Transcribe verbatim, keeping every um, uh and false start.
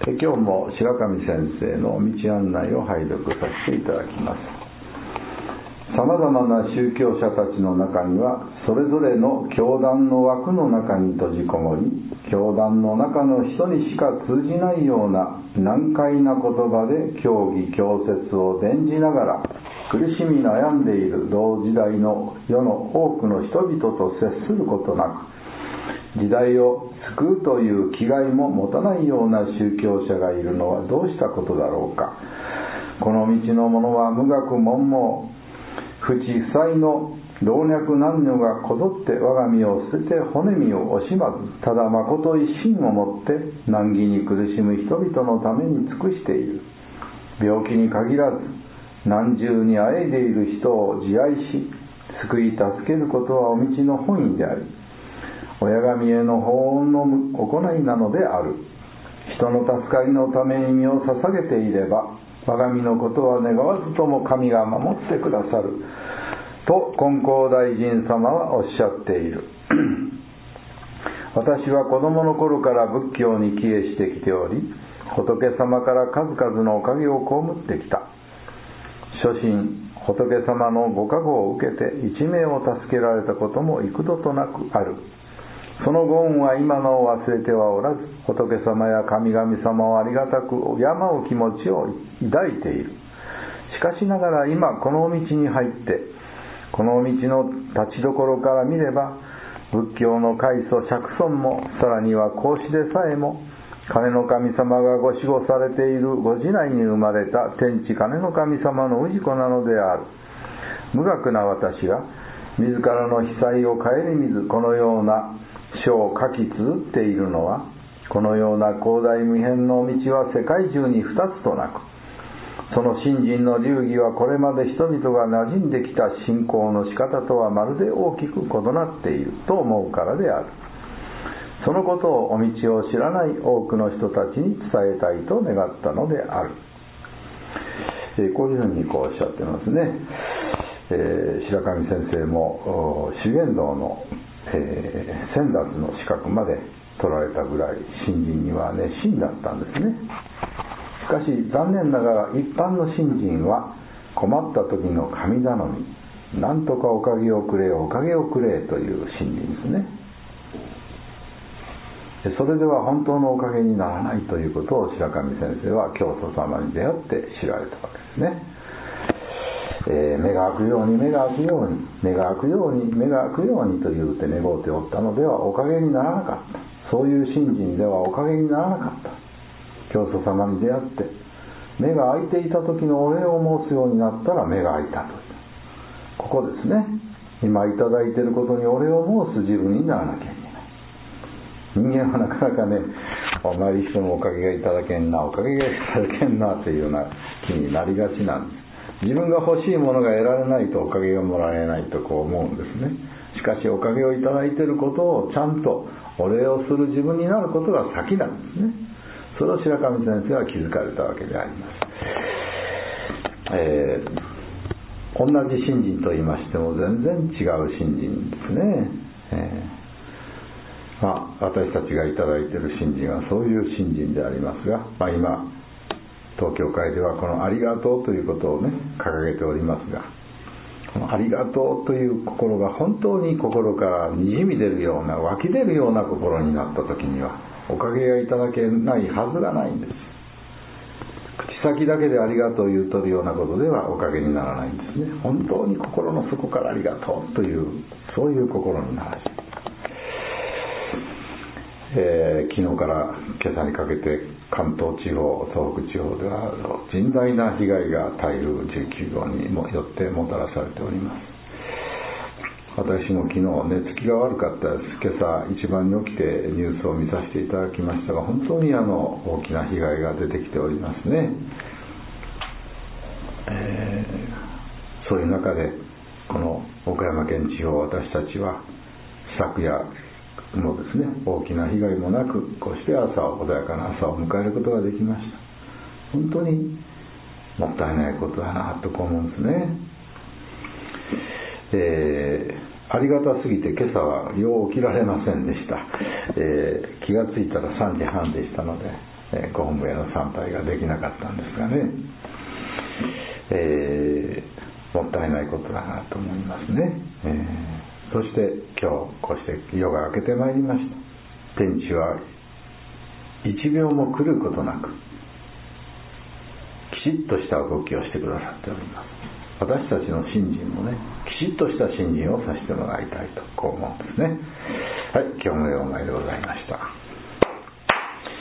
今日も白神先生の道案内を拝読させていただきます。さまざまな宗教者たちの中にはそれぞれの教団の枠の中に閉じこもり、教団の中の人にしか通じないような難解な言葉で教義教説を伝じながら苦しみ悩んでいる同時代の世の多くの人々と接することなく、時代を救うという気概も持たないような宗教者がいるのはどうしたことだろうか。この道の者は無学問盲、不知不才の老若男女がこぞって我が身を捨てて骨身を惜しまず、ただ誠一心をもって難儀に苦しむ人々のために尽くしている。病気に限らず難重にあえいでいる人を自愛し救い助けることはお道の本意であり、親神への法恩の行いなのである。人の助かりのために身を捧げていれば我が身のことは願わずとも神が守ってくださると金光大臣様はおっしゃっている。私は子供の頃から仏教に帰依してきており、仏様から数々のおかげを被ってきた。初心仏様のご加護を受けて一命を助けられたことも幾度となくある。そのご恩は今のを忘れてはおらず、仏様や神々様をありがたく敬う気持ちを抱いている。しかしながら今この道に入ってこの道の立ちどころから見れば、仏教の開祖釈尊も、さらには孔子でさえも金の神様がご守護されているご時内に生まれた天地金の神様の氏子なのである。無学な私が自らの被災を顧みずこのような書を書き綴っているのは、このような広大無辺の道は世界中に二つとなく、その信心の流儀はこれまで人々が馴染んできた信仰の仕方とはまるで大きく異なっていると思うからである。そのことをお道を知らない多くの人たちに伝えたいと願ったのである。えー、こういうふうにこうおっしゃってますね。えー、白神先生も修験道のえー、先達の資格まで取られたぐらい信心には熱心だったんですね。しかし残念ながら一般の信心は困った時の神頼み、なんとかおかげをくれおかげをくれという信心ですね。それでは本当のおかげにならないということを白神先生は教祖様に出会って知られたわけですね。えー、目が開くように目が開くように目が開くように目が開くようにと言うて願うておったのではおかげにならなかった。そういう信心ではおかげにならなかった。教祖様に出会って目が開いていた時のお礼を申すようになったら目が開いたという、ここですね。今いただいていることにお礼を申す自分にならなきゃいけない。人間はなかなかね、あまり人のおかげがいただけんなおかげがいただけんなというような気になりがちなんです。自分が欲しいものが得られないとおかげがもらえないとこう思うんですね。しかしおかげをいただいていることをちゃんとお礼をする自分になることが先なんですね。それを白神先生は気づかれたわけであります。えー、同じ信心と言いましても全然違う信心ですね。えーまあ、私たちがいただいている信心はそういう信心でありますが、まあ、今東京会ではこのありがとうということをね掲げておりますが、このありがとうという心が本当に心からにじみ出るような湧き出るような心になった時にはおかげがいただけないはずがないんです。口先だけでありがとう言うとるようなことではおかげにならないんですね。本当に心の底からありがとうというそういう心になる。えー、昨日から今朝にかけて関東地方、東北地方では甚大な被害が台風じゅうきゅうごうにもよってもたらされております。私も昨日寝つきが悪かったです。今朝一番に起きてニュースを見させていただきましたが、本当にあの大きな被害が出てきておりますね。えー、そういう中でこの岡山県地方、私たちは昨夜もですね、大きな被害もなくこうして朝を穏やかな朝を迎えることができました。本当にもったいないことだなと思うんですね。えー、ありがたすぎて今朝はよう起きられませんでした。えー、気がついたらさんじはんでしたので、 えー、ご本部への参拝ができなかったんですがね、えー、もったいないことだなと思いますね、えー、そして今日こうして夜が明けてまいりました。天地はいちびょうも狂うことなくきちっとした動きをしてくださっております。私たちの信心もね、きちっとした信心をさせてもらいたいとこう思うんですね。はい、今日のようなでございました。